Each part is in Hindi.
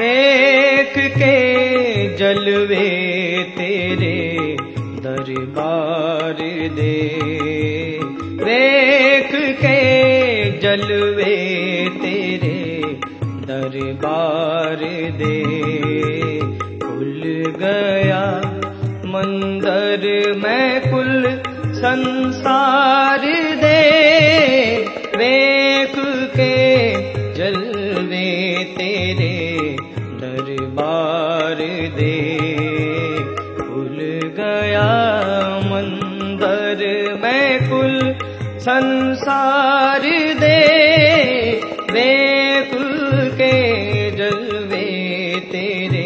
वेख के जलवे तेरे दरबार दे, वेख के जलवे तेरे दरबार दे। खुल गया मंदिर में कुल संसार दे, वेख के जलवे तेरे दरबार दे। खुल गया मंदिर में कुल संसार दे, वेख के जलवे तेरे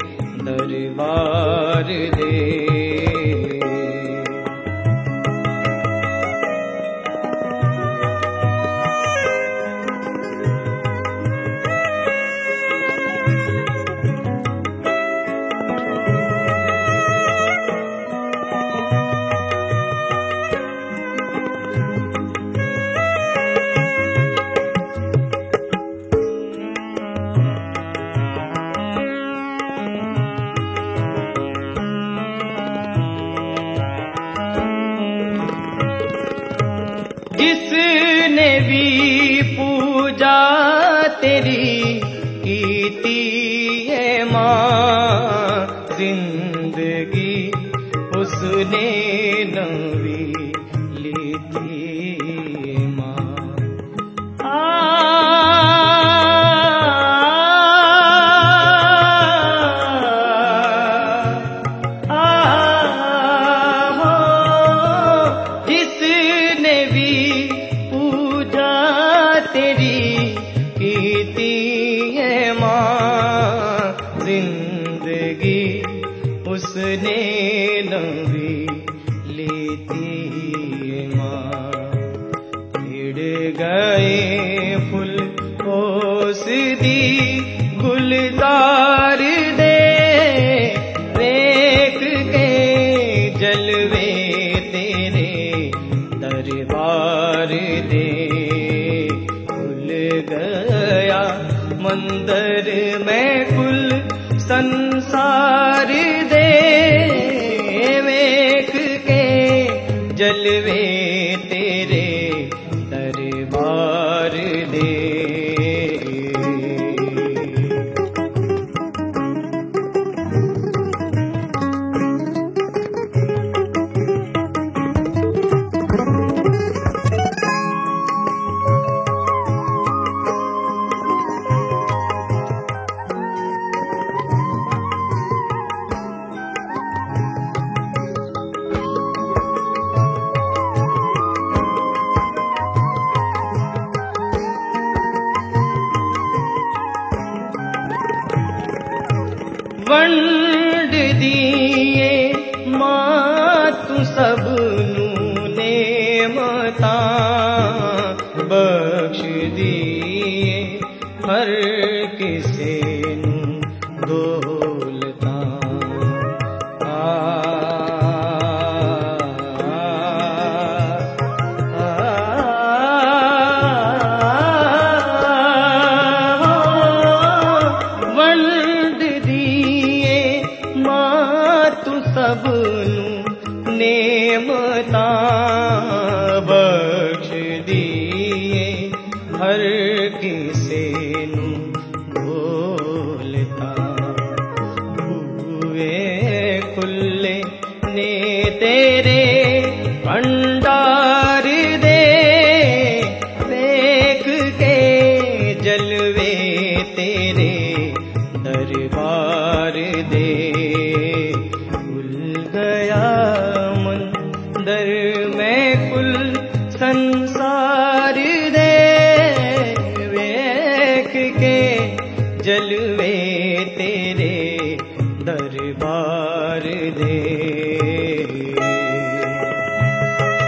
दरबार दे। जिसने भी पूजा तेरी कीती है माँ, जिंदगी उसने नवी ली थी माँ। जिसने भी तेरी कीती है माँ, जिंदगी उसने नवी लेती है माँ। खिड़ गए फूल ओस दी गुलजार दे, देख के जलवे तेरे दरबार दे। गया मंदिर में कुल संसार दे, वेख के जलवे तेरे दरबार दे। वंड दिए मां तू सबनू नेमता, बख्श दिए हर किसे नू दौलता। सबनू नेमता, बख्श दिए हर किसे नू भोलता। हुए खुले ने तेरे भंडार दे, देख के जलवे तेरे दरबार दे। गया मंदिर में कुल संसार दे, वेख के जलवे तेरे दरबार दे।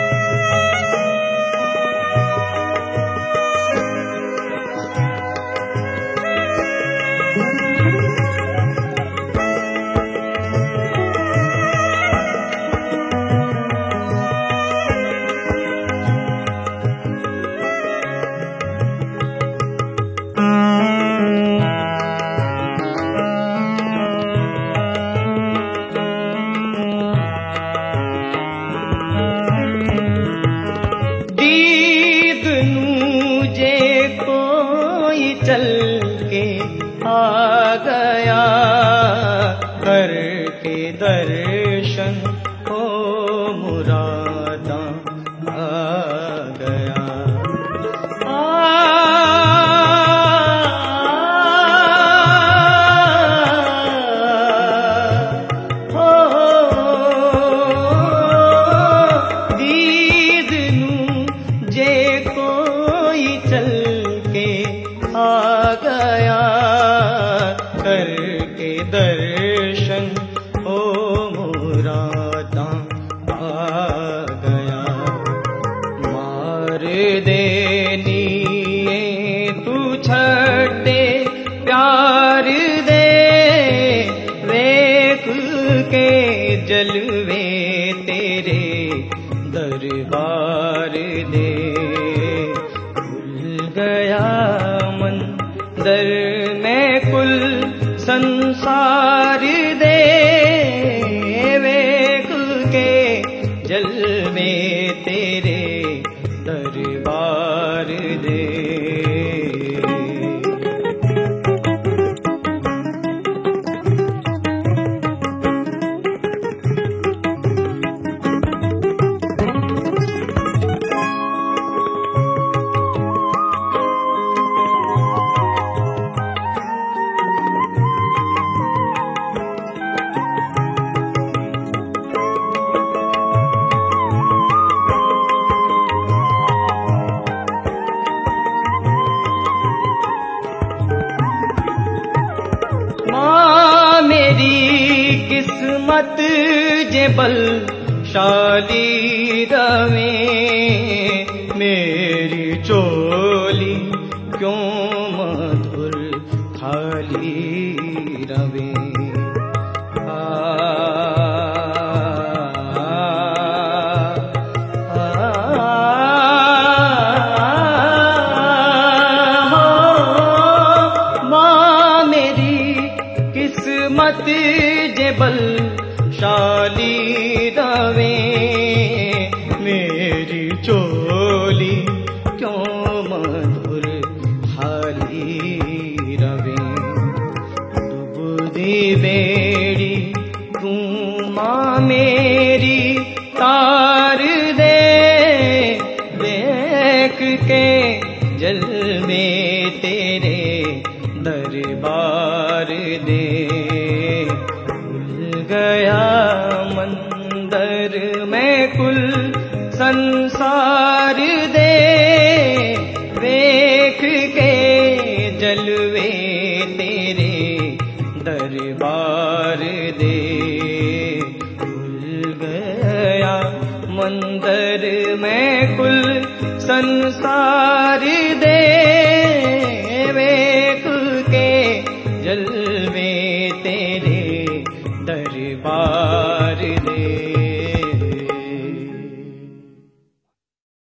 गया। मार देनी तू छड़े प्यार दे, वेख के जलवे तेरे दरबार दे। भूल गया मंदिर में कुल संसार दे, वेख के जलवे तेरे दरबार दे। किस्मत जे बलशाली रवे, मेरी चोली क्यों मधुर खाली रवे। माँ मेरी किस्मत जे बलशाली रवे, मेरी चोली क्यों मधुर खाली रवे। डूबती बेड़ी तू माँ मेरी तार दे, देख के जलवे तेरे दरबार दे। गया मंदिर में कुल संसार दे, वेख के जलवे तेरे दरबार दे। भूल गया मंदिर में कुल संसार दे,